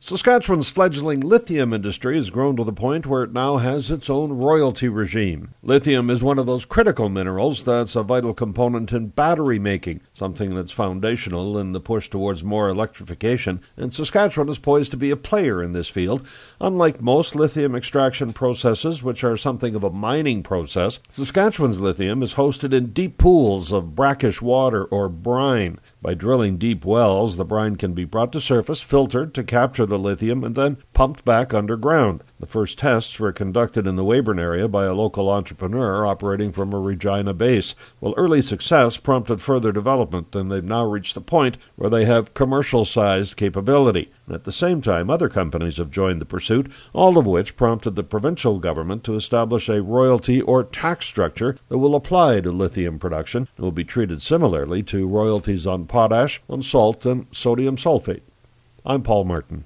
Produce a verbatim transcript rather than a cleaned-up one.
Saskatchewan's fledgling lithium industry has grown to the point where it now has its own royalty regime. Lithium is one of those critical minerals that's a vital component in battery making, something that's foundational in the push towards more electrification, and Saskatchewan is poised to be a player in this field. Unlike most lithium extraction processes, which are something of a mining process, Saskatchewan's lithium is hosted in deep pools of brackish water or brine. By drilling deep wells, the brine can be brought to surface, filtered to capture the lithium, and then pumped back underground. The first tests were conducted in the Weyburn area by a local entrepreneur operating from a Regina base. Well, early success prompted further development, and they've now reached the point where they have commercial-sized capability. And at the same time, other companies have joined the pursuit, all of which prompted the provincial government to establish a royalty or tax structure that will apply to lithium production and will be treated similarly to royalties on potash, on salt, and sodium sulfate. I'm Paul Martin.